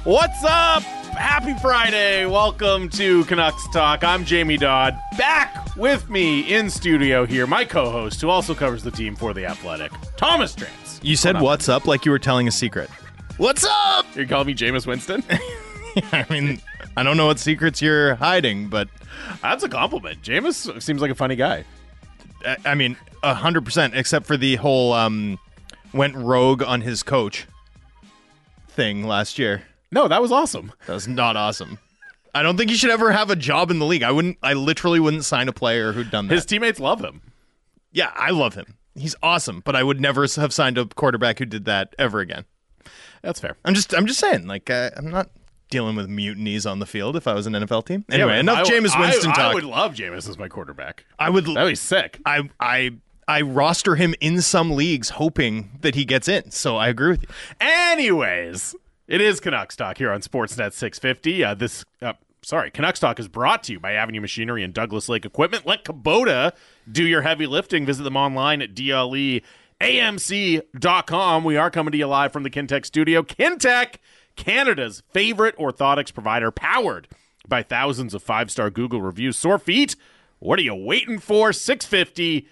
What's up? Happy Friday. Welcome to Canucks Talk. I'm Jamie Dodd. Back with me in studio here, my co-host, who also covers the team for The Athletic, Thomas Trance. You said what's up like you were telling a secret. What's up? You're calling me Jameis Winston? I mean, I don't know what secrets you're hiding, but... That's a compliment. Jameis seems like a funny guy. I mean, 100%, except for the whole went rogue on his coach thing last year. No, that was awesome. That was not awesome. I don't think he should ever have a job in the league. I literally wouldn't sign a player who'd done that. His teammates love him. Yeah, I love him. He's awesome, but I would never have signed a quarterback who did that ever again. That's fair. I'm just saying, like, I'm not dealing with mutinies on the field if I was an NFL team. Anyway, enough Jameis Winston talk. I would love Jameis as my quarterback. That'd be sick. I roster him in some leagues hoping that he gets in, so I agree with you. Anyways, it is Canucks Talk here on Sportsnet 650. Canucks Talk is brought to you by Avenue Machinery and Douglas Lake Equipment. Let Kubota do your heavy lifting. Visit them online at DLEAMC.com. We are coming to you live from the Kintec studio. Kintec, Canada's favorite orthotics provider, powered by thousands of five-star Google reviews. Sore feet? What are you waiting for? 650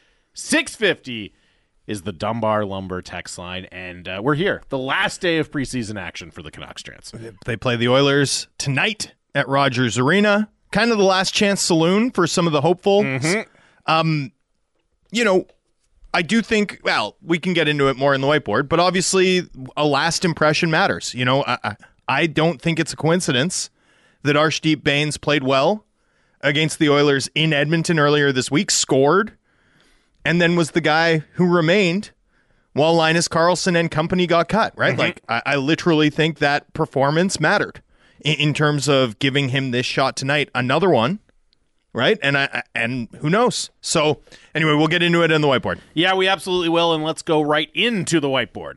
is the Dunbar Lumber text line, and we're here. The last day of preseason action for the Canucks. Trans. They play the Oilers tonight at Rogers Arena. Kind of the last chance saloon for some of the hopefuls. Mm-hmm. I do think, well, we can get into it more in the whiteboard, but obviously a last impression matters. I don't think it's a coincidence that Arshdeep Bains played well against the Oilers in Edmonton earlier this week, scored, and then was the guy who remained while Linus Karlsson and company got cut, right? Mm-hmm. Like, I literally think that performance mattered in terms of giving him this shot tonight. Another one, right? And who knows? So, anyway, we'll get into it on the whiteboard. Yeah, we absolutely will, and let's go right into the whiteboard.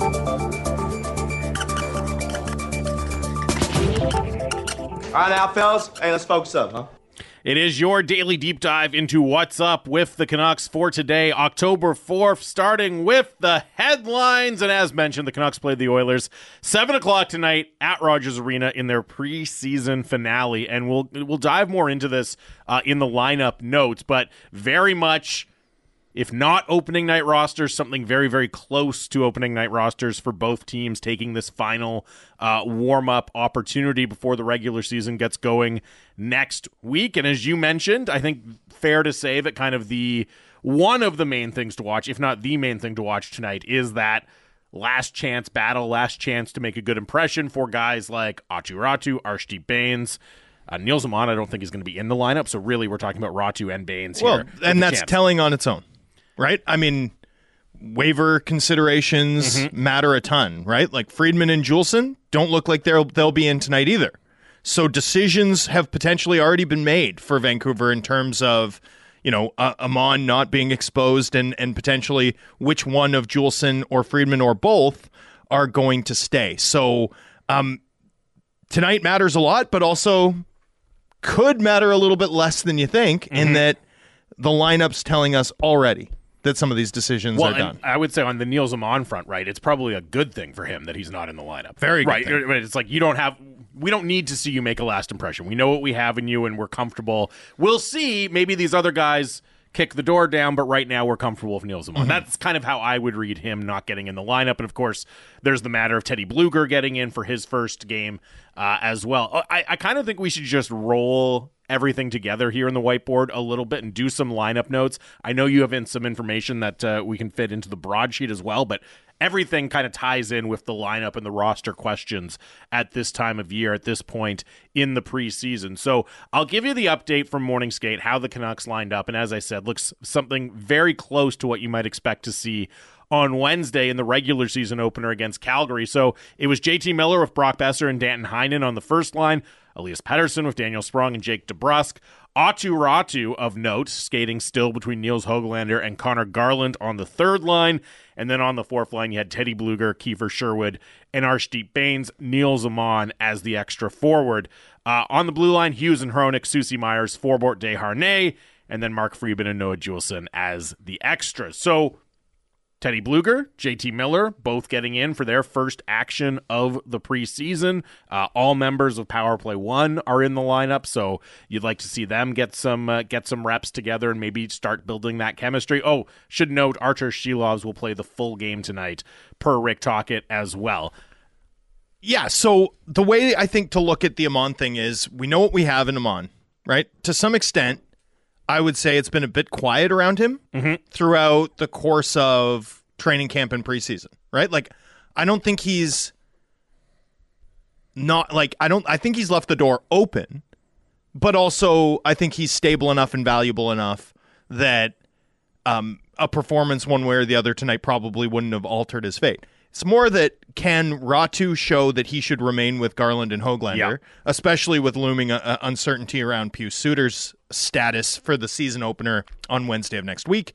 All right, now, fellas. Hey, let's focus up, huh? It is your daily deep dive into what's up with the Canucks for today, October 4th, starting with the headlines. And as mentioned, the Canucks played the Oilers 7 o'clock tonight at Rogers Arena in their preseason finale. And we'll dive more into this in the lineup notes, but very much, if not opening night rosters, something very, very close to opening night rosters for both teams, taking this final warm-up opportunity before the regular season gets going next week. And as you mentioned, I think fair to say that kind of one of the main things to watch, if not the main thing to watch tonight, is that last chance battle, last chance to make a good impression for guys like Aatu Räty, Arshdeep Bains. Nils Aman, I don't think he's going to be in the lineup, so really we're talking about Räty and Bains here. Well, and that's telling on its own. Right? I mean, waiver considerations matter a ton, right? Like Friedman and Juleson don't look like they'll be in tonight either. So decisions have potentially already been made for Vancouver in terms of, Aman not being exposed and potentially which one of Juleson or Friedman or both are going to stay. So tonight matters a lot, but also could matter a little bit less than you think in that the lineup's telling us already that some of these decisions are done. I would say on the Nils Aman front, right, it's probably a good thing for him that he's not in the lineup. Very good. Right. Thing. It's like we don't need to see you make a last impression. We know what we have in you and we're comfortable. We'll see. Maybe these other guys kick the door down, but right now we're comfortable with Nils Aman. That's kind of how I would read him not getting in the lineup. And of course, there's the matter of Teddy Bluger getting in for his first game as well. I kind of think we should just roll everything together here in the whiteboard a little bit and do some lineup notes. I know you have some information that we can fit into the broadsheet as well, but everything kind of ties in with the lineup and the roster questions at this time of year, at this point in the preseason. So I'll give you the update from Morning Skate, how the Canucks lined up. And as I said, looks something very close to what you might expect to see on Wednesday in the regular season opener against Calgary. So it was JT Miller with Brock Besser and Danton Heinen on the first line, Elias Pettersson with Daniel Sprong and Jake DeBrusk, Aatu Räty of note, skating still between Niels Höglander and Connor Garland on the third line, and then on the fourth line you had Teddy Bluger, Kiefer Sherwood, and Arshdeep Bains, Nils Aman as the extra forward. On the blue line, Hughes and Hronik, Susie Myers, Forbort Desharnais, and then Mark Friedman and Noah Juleson as the extras. So Teddy Bluger, JT Miller, both getting in for their first action of the preseason. All members of Power Play 1 are in the lineup, so you'd like to see them get some reps together and maybe start building that chemistry. Oh, should note, Artur Shilovs will play the full game tonight, per Rick Tocchet as well. Yeah, so the way I think to look at the Amon thing is we know what we have in Amon, right? To some extent, I would say it's been a bit quiet around him throughout the course of training camp and preseason, right? Like, I don't think he's not like, I think he's left the door open, but also I think he's stable enough and valuable enough that a performance one way or the other tonight probably wouldn't have altered his fate. It's more that can Ratu show that he should remain with Garland and Höglander, especially with looming uncertainty around Pius Suter's status for the season opener on Wednesday of next week,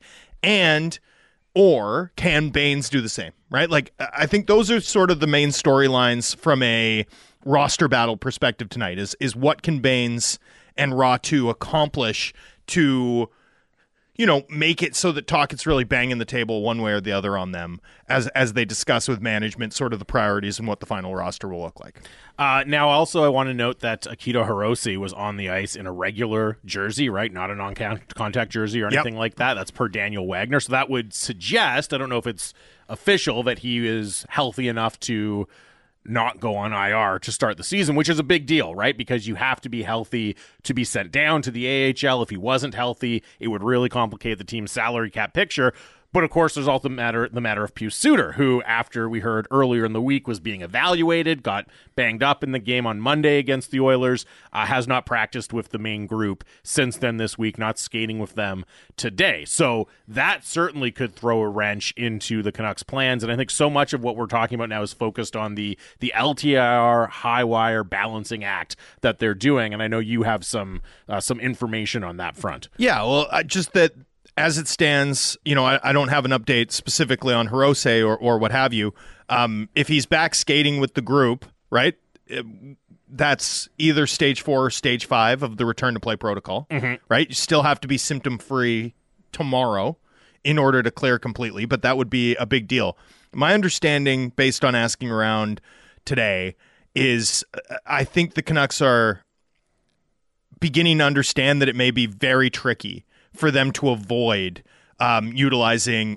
or can Baines do the same, right? Like, I think those are sort of the main storylines from a roster battle perspective tonight is what can Baines and Ratu accomplish to, you know, make it so that Tocchet's really banging the table one way or the other on them as they discuss with management sort of the priorities and what the final roster will look like. Now, also, I want to note that Akito Hirose was on the ice in a regular jersey, right? Not a non-contact jersey or anything like that. That's per Daniel Wagner. So that would suggest, I don't know if it's official, that he is healthy enough to not go on IR to start the season, which is a big deal, right? Because you have to be healthy to be sent down to the AHL. If he wasn't healthy, it would really complicate the team's salary cap picture. But of course, there's also the matter of Pius Suter, who, after we heard earlier in the week, was being evaluated, got banged up in the game on Monday against the Oilers, has not practiced with the main group since then this week, not skating with them today. So that certainly could throw a wrench into the Canucks' plans. And I think so much of what we're talking about now is focused on the LTIR high wire balancing act that they're doing. And I know you have some information on that front. Yeah, well, just that. As it stands, you know, I don't have an update specifically on Hirose or what have you. If he's back skating with the group, right, that's either stage 4 or stage 5 of the return to play protocol, right? You still have to be symptom-free tomorrow in order to clear completely, but that would be a big deal. My understanding, based on asking around today, is I think the Canucks are beginning to understand that it may be very tricky for them to avoid utilizing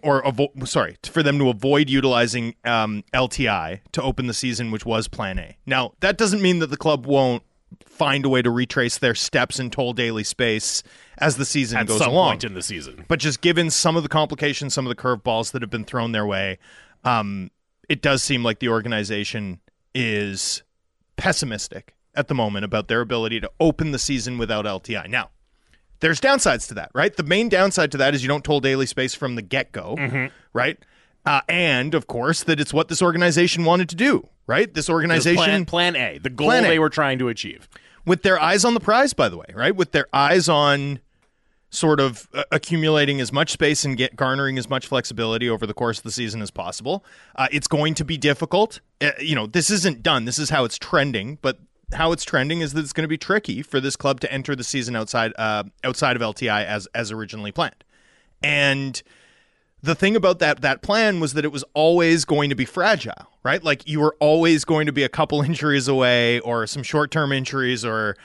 LTI to open the season, which was plan A. Now, that doesn't mean that the club won't find a way to retrace their steps and toll daily space as the season goes along. At some point in the season. But just given some of the complications, some of the curveballs that have been thrown their way, it does seem like the organization is pessimistic at the moment about their ability to open the season without LTI. Now, there's downsides to that, right? The main downside to that is you don't toll daily space from the get-go, right? And, of course, that it's what this organization wanted to do, right? This organization... Plan A, the goal they were trying to achieve. With their eyes on the prize, by the way, right? With their eyes on sort of accumulating as much space and garnering as much flexibility over the course of the season as possible. It's going to be difficult. This isn't done. This is how it's trending, but how it's trending is that it's going to be tricky for this club to enter the season outside of LTI as originally planned. And the thing about that plan was that it was always going to be fragile, right? Like, you were always going to be a couple injuries away or some short-term injuries, or,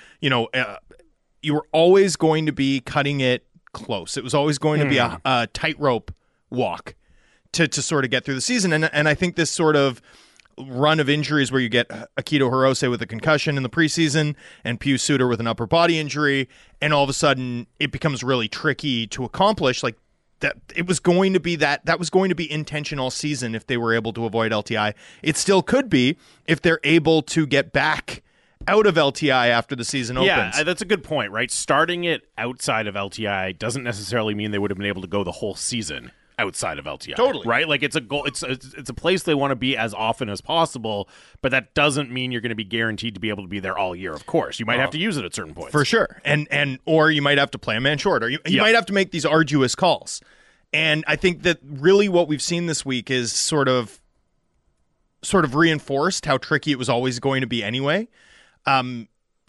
you were always going to be cutting it close. It was always going to be a tightrope walk to sort of get through the season. And I think this sort of run of injuries where you get Akito Hirose with a concussion in the preseason and Pius Suter with an upper body injury, and all of a sudden it becomes really tricky to accomplish. Like, that it was going to be that was going to be intention all season if they were able to avoid LTI. It still could be if they're able to get back out of LTI after the season opens. Yeah, that's a good point, right? Starting it outside of LTI doesn't necessarily mean they would have been able to go the whole season outside of LTI. Totally. Right? Like, it's a goal. It's a place they want to be as often as possible, but that doesn't mean you're going to be guaranteed to be able to be there all year, of course. You might have to use it at certain points. For sure. And or you might have to play a man short, or you might have to make these arduous calls. And I think that really what we've seen this week is sort of reinforced how tricky it was always going to be anyway.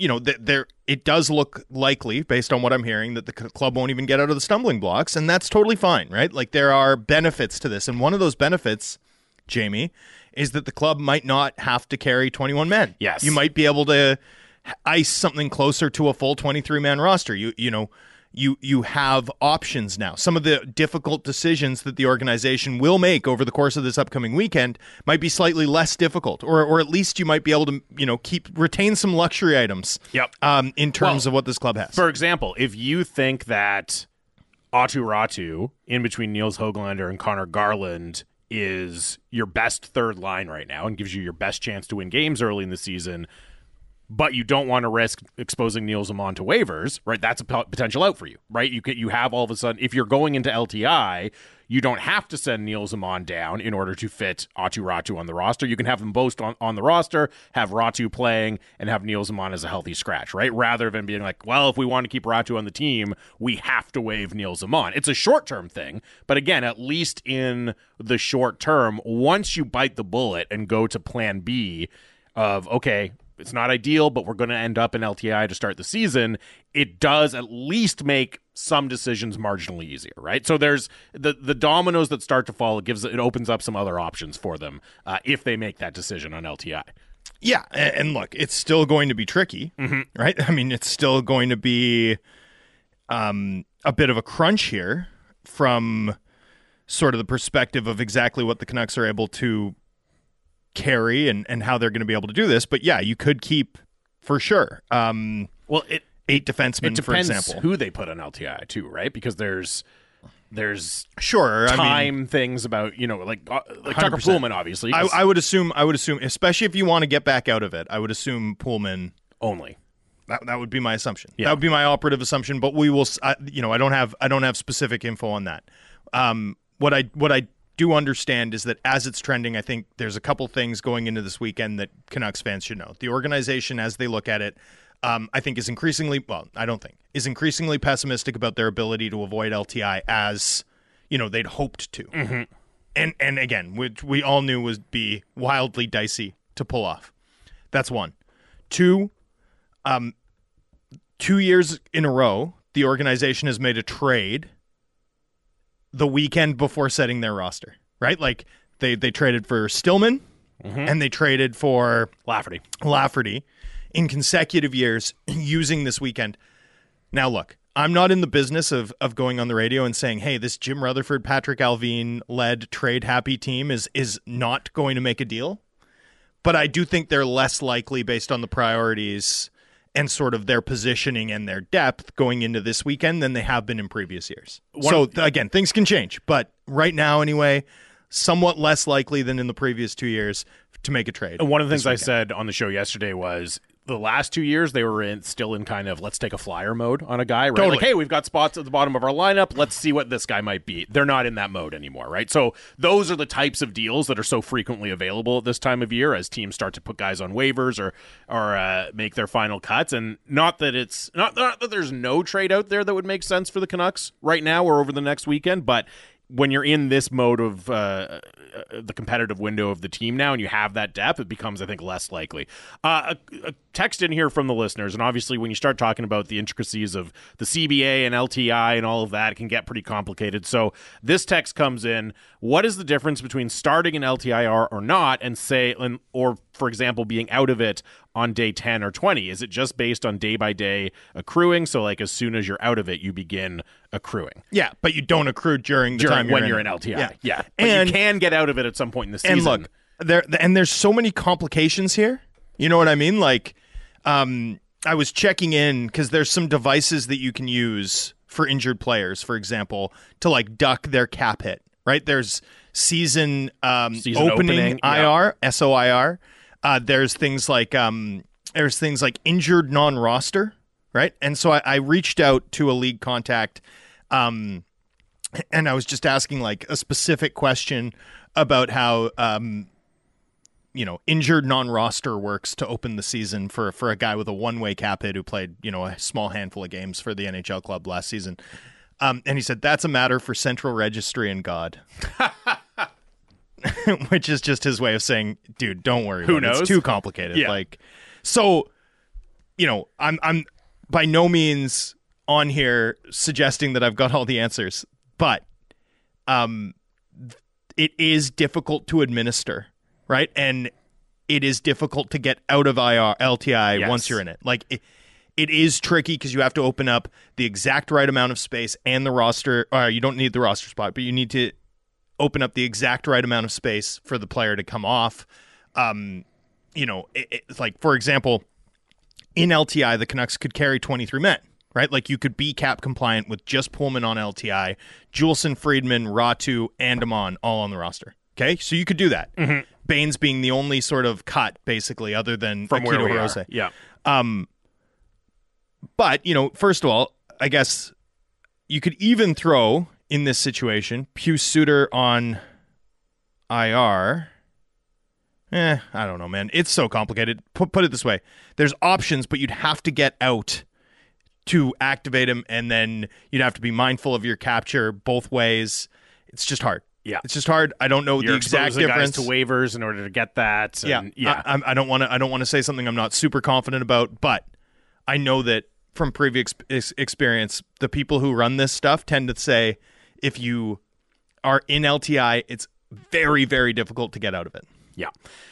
there it does look likely, based on what I'm hearing, that the club won't even get out of the stumbling blocks, and that's totally fine, right? Like, there are benefits to this, and one of those benefits, Jamie, is that the club might not have to carry 21 men. Yes. You might be able to ice something closer to a full 23-man roster. You have options now. Some of the difficult decisions that the organization will make over the course of this upcoming weekend might be slightly less difficult, or at least you might be able to, retain some luxury items. Yep. In terms of what this club has. For example, if you think that Aatu Ratu, in between Niels Hoglander and Connor Garland, is your best third line right now and gives you your best chance to win games early in the season, but you don't want to risk exposing Niels Amon to waivers, right? That's a potential out for you, right? You have all of a sudden, if you're going into LTI, you don't have to send Niels Amon down in order to fit Aatu Ratu on the roster. You can have them both on the roster, have Ratu playing, and have Niels Amon as a healthy scratch, right? Rather than being like, well, if we want to keep Ratu on the team, we have to waive Niels Amon. It's a short-term thing, but again, at least in the short term, once you bite the bullet and go to plan B of, okay, it's not ideal, but we're going to end up in LTI to start the season, it does at least make some decisions marginally easier, right? So there's the dominoes that start to fall. It opens up some other options for them if they make that decision on LTI. Yeah, and look, it's still going to be tricky, right? I mean, it's still going to be a bit of a crunch here from sort of the perspective of exactly what the Canucks are able to carry and how they're going to be able to do this. But yeah, you could keep for sure. Well, 8 defensemen, for example, who they put on LTI too, right? Because there's sure time things about like Tucker 100%. Pullman, obviously. I would assume, especially if you want to get back out of it, I would assume Pullman only. That would be my assumption. Yeah. That would be my operative assumption. But we will. I don't have specific info on that. What I do understand is that as it's trending, I think there's a couple things going into this weekend that Canucks fans should know. The organization, as they look at it, I think is increasingly pessimistic about their ability to avoid LTI as they'd hoped to. Mm-hmm. And again, which we all knew would be wildly dicey to pull off. That's one. 2 years in a row, the organization has made a trade the weekend before setting their roster, right? Like they traded for Stillman and they traded for Lafferty in consecutive years using this weekend. Now, look, I'm not in the business of going on the radio and saying, hey, this Jim Rutherford, Patrick Allvin-led trade-happy team is not going to make a deal. But I do think they're less likely based on the priorities and sort of their positioning and their depth going into this weekend than they have been in previous years. Again, things can change. But right now, anyway, somewhat less likely than in the previous 2 years to make a trade. And one of the things I said on the show yesterday was the last 2 years they were still in kind of let's take a flyer mode on a guy, right? Totally. Like, hey, we've got spots at the bottom of our lineup. Let's see what this guy might be. They're not in that mode anymore, right? So those are the types of deals that are so frequently available at this time of year as teams start to put guys on waivers or make their final cuts. And not that it's not that there's no trade out there that would make sense for the Canucks right now or over the next weekend, but when you're in this mode of the competitive window of the team now and you have that depth, it becomes, I think, less likely. A text in here from the listeners, and obviously when you start talking about the intricacies of the CBA and LTI and all of that, it can get pretty complicated. So this text comes in, what is the difference between starting an LTI or not and or for example, being out of it on day 10 or 20? Is it just based on day-by-day accruing? So like as soon as you're out of it, you begin accruing. Yeah, but you don't accrue during the time when you're in LTI. Yeah. But and you can get out of it at some point in the season. And look, there's so many complications here. You know what I mean? Like, I was checking in because there's some devices that you can use for injured players, for example, to like duck their cap hit, right? There's season opening IR, yeah. SOIR. There's things like injured non-roster, right? And so I reached out to a league contact, and I was just asking like a specific question about how injured non-roster works to open the season for a guy with a one-way cap hit who played a small handful of games for the NHL club last season. And he said that's a matter for Central Registry and God. Which is just his way of saying, dude, don't worry. Who knows? It's too complicated. Yeah. Like, so, I'm by no means on here suggesting that I've got all the answers, but it is difficult to administer, right? And it is difficult to get out of LTI once you're in it. Like it is tricky because you have to open up the exact right amount of space and the roster. You don't need the roster spot, but you need to open up the exact right amount of space for the player to come off. It's like, for example, in LTI, the Canucks could carry 23 men, right? Like you could be cap compliant with just Pullman on LTI, Juleson, Friedman, Ratu, and Amon all on the roster. Okay, so you could do that. Mm-hmm. Baines being the only sort of cut, basically, other than from Akito where we Hirose. are. Yeah. But, first of all, I guess you could even throw, in this situation, Pius Suter on IR. I don't know, man. It's so complicated. Put it this way. There's options, but you'd have to get out to activate him, and then you'd have to be mindful of your capture both ways. It's just hard. Yeah, it's just hard. I don't know the exact difference. Guys to waivers in order to get that. And, I don't want to say something I'm not super confident about, but I know that from previous experience, the people who run this stuff tend to say if you are in LTI, it's very, very difficult to get out of it. Yeah.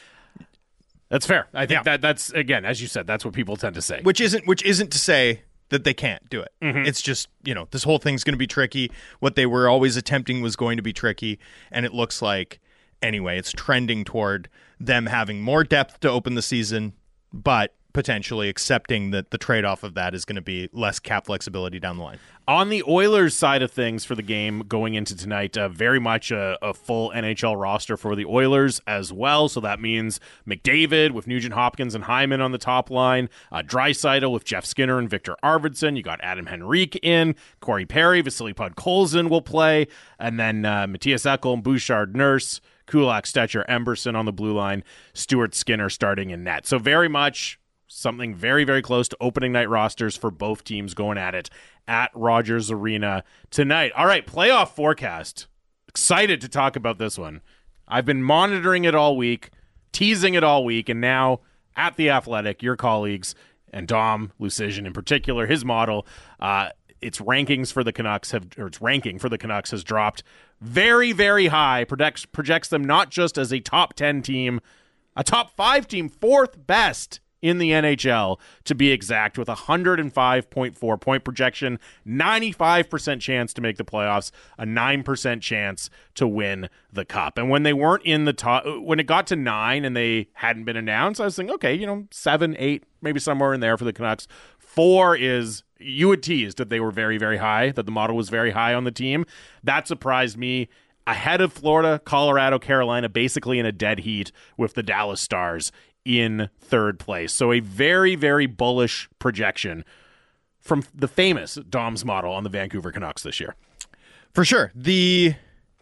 That's fair. I think that's, again, as you said, that's what people tend to say. Which isn't to say that they can't do it. Mm-hmm. It's just, this whole thing's going to be tricky. What they were always attempting was going to be tricky, and it looks like, anyway, it's trending toward them having more depth to open the season, but potentially accepting that the trade-off of that is going to be less cap flexibility down the line. On the Oilers side of things for the game going into tonight, very much a full NHL roster for the Oilers as well. So that means McDavid with Nugent Hopkins and Hyman on the top line, Draisaitl with Jeff Skinner and Victor Arvidsson. You got Adam Henrique in, Corey Perry, Vasily Podkolzin will play, and then Matthias Ekholm, Bouchard, Nurse, Kulak, Stetcher, Emberson on the blue line, Stuart Skinner starting in net. So very much something very, very close to opening night rosters for both teams going at it at Rogers Arena tonight. All right, playoff forecast. Excited to talk about this one. I've been monitoring it all week, teasing it all week, and now at The Athletic, your colleagues, and Dom Lucian in particular, his model, its rankings for the Canucks its ranking for the Canucks has dropped very, very high, projects them not just as a top 10 team, a top 5 team, fourth best in the NHL, to be exact, with 105.4 point projection, 95% chance to make the playoffs, a 9% chance to win the Cup. And when they weren't in the top, when it got to 9 and they hadn't been announced, I was thinking, okay, 7, 8, maybe somewhere in there for the Canucks. 4 is, you had teased that they were very, very high, that the model was very high on the team. That surprised me. Ahead of Florida, Colorado, Carolina, basically in a dead heat with the Dallas Stars in third place. So a very, very bullish projection from the famous Dom's model on the Vancouver Canucks this year. For sure. The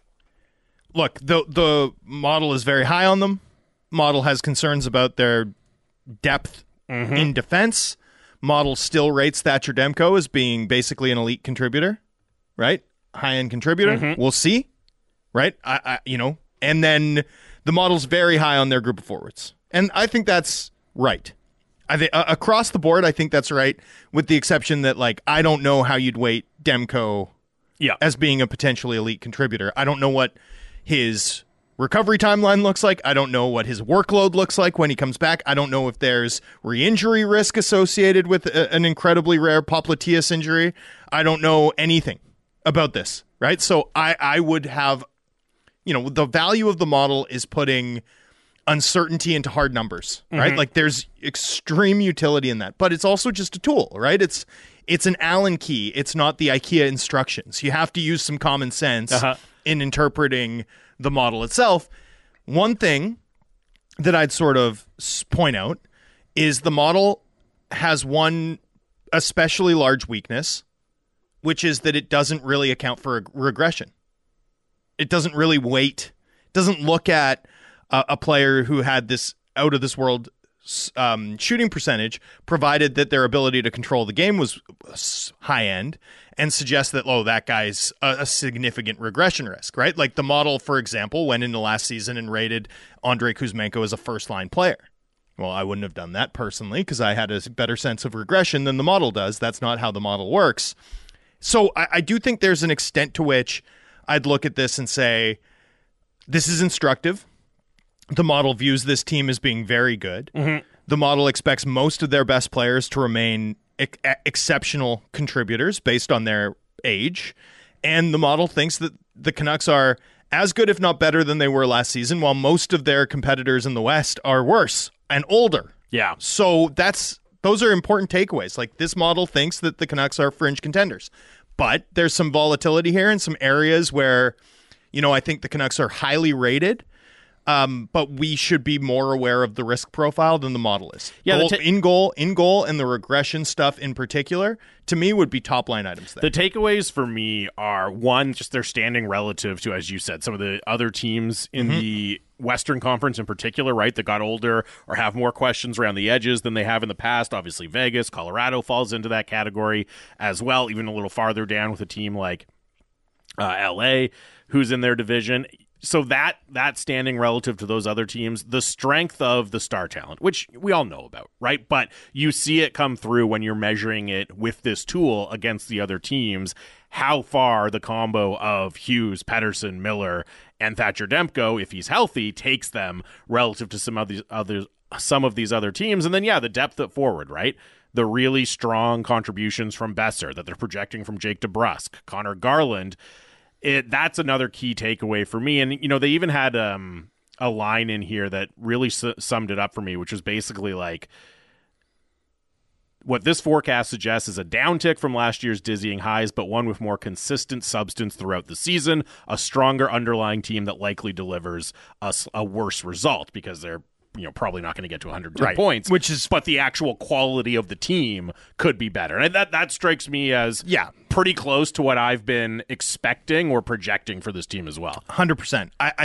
model is very high on them. Model has concerns about their depth in defense. Model still rates Thatcher Demko as being basically an elite contributor, right? High-end contributor. We'll see, right? And then the model's very high on their group of forwards. And I think that's right. I think across the board, I think that's right, with the exception that, I don't know how you'd weight Demko as being a potentially elite contributor. I don't know what his recovery timeline looks like. I don't know what his workload looks like when he comes back. I don't know if there's re-injury risk associated with an incredibly rare popliteus injury. I don't know anything about this, right? So I would have, the value of the model is putting uncertainty into hard numbers, right? There's extreme utility in that, but it's also just a tool, right? It's an Allen key. It's not the IKEA instructions. You have to use some common sense in interpreting the model itself. One thing that I'd sort of point out is the model has one especially large weakness, which is that it doesn't really account for regression. It doesn't really weight, doesn't look at a player who had this out of this world shooting percentage, provided that their ability to control the game was high end, and suggest that, that guy's a significant regression risk, right? Like the model, for example, went into last season and rated Andrei Kuzmenko as a first line player, Well, I wouldn't have done that personally because I had a better sense of regression than the model does. That's not how the model works. So I do think there's an extent to which I'd look at this and say, this is instructive. The model views this team as being very good. Mm-hmm. The model expects most of their best players to remain exceptional contributors based on their age. And the model thinks that the Canucks are as good, if not better, than they were last season, while most of their competitors in the West are worse and older. Yeah. So those are important takeaways. Like, this model thinks that the Canucks are fringe contenders. But there's some volatility here in some areas where, I think the Canucks are highly rated. But we should be more aware of the risk profile than the model is. Yeah, in goal, and the regression stuff in particular, to me, would be top line items there. The takeaways for me are, one, just their standing relative to, as you said, some of the other teams in the Western Conference in particular, right, that got older or have more questions around the edges than they have in the past. Obviously, Vegas, Colorado falls into that category as well, even a little farther down with a team like LA, who's in their division. So that standing relative to those other teams, the strength of the star talent, which we all know about, right? But you see it come through when you're measuring it with this tool against the other teams, how far the combo of Hughes, Pettersson, Miller, and Thatcher Demko, if he's healthy, takes them relative to some of these other teams. And then, the depth at forward, right? The really strong contributions from Besser that they're projecting from Jake DeBrusk, Connor Garland. That's another key takeaway for me. And, they even had a line in here that really summed it up for me, which was basically like, what this forecast suggests is a downtick from last year's dizzying highs, but one with more consistent substance throughout the season, a stronger underlying team that likely delivers us a worse result because they're probably not going to get to 110 points, but the actual quality of the team could be better. And that strikes me as pretty close to what I've been expecting or projecting for this team as well. 100%. I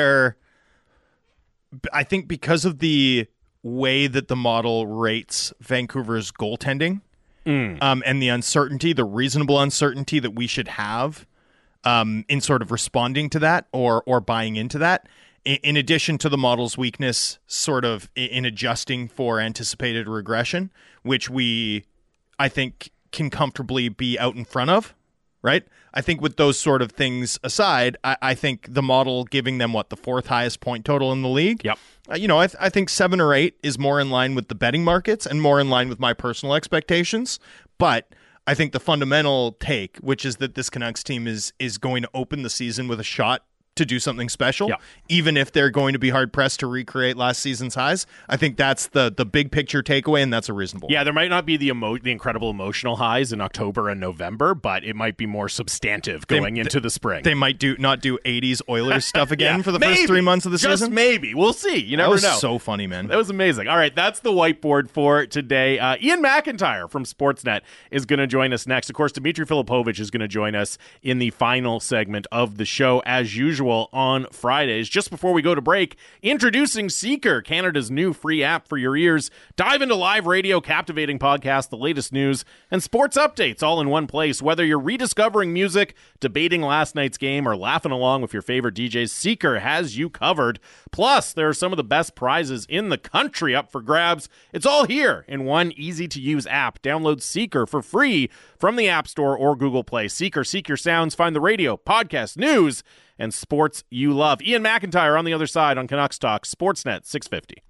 think because of the way that the model rates Vancouver's goaltending and the uncertainty, the reasonable uncertainty that we should have in sort of responding to that or buying into that, in addition to the model's weakness sort of in adjusting for anticipated regression, which I think, can comfortably be out in front of, right? I think with those sort of things aside, I think the model giving them, the fourth highest point total in the league? Yep. I think 7 or 8 is more in line with the betting markets and more in line with my personal expectations. But I think the fundamental take, which is that this Canucks team is going to open the season with a shot to do something special, even if they're going to be hard-pressed to recreate last season's highs. I think that's the big picture takeaway, and that's a reasonable one. There might not be the incredible emotional highs in October and November, but it might be more substantive going into the spring. They might not do 80s Oilers stuff again for the first 3 months of the season? Just maybe. We'll see. You never know. That was so funny, man. That was amazing. All right, that's the whiteboard for today. Ian McIntyre from Sportsnet is going to join us next. Of course, Dmitry Filipovich is going to join us in the final segment of the show, as usual, on Fridays. Just before we go to break, introducing Seeker, Canada's new free app for your ears. Dive into live radio, captivating podcasts, the latest news, and sports updates all in one place. Whether you're rediscovering music, debating last night's game, or laughing along with your favorite DJs, Seeker has you covered. Plus, there are some of the best prizes in the country up for grabs. It's all here in one easy-to-use app. Download Seeker for free from the App Store or Google Play. Seeker, seek your sounds, find the radio, podcast, news, and sports you love. Ian McIntyre on the other side on Canucks Talk, Sportsnet 650.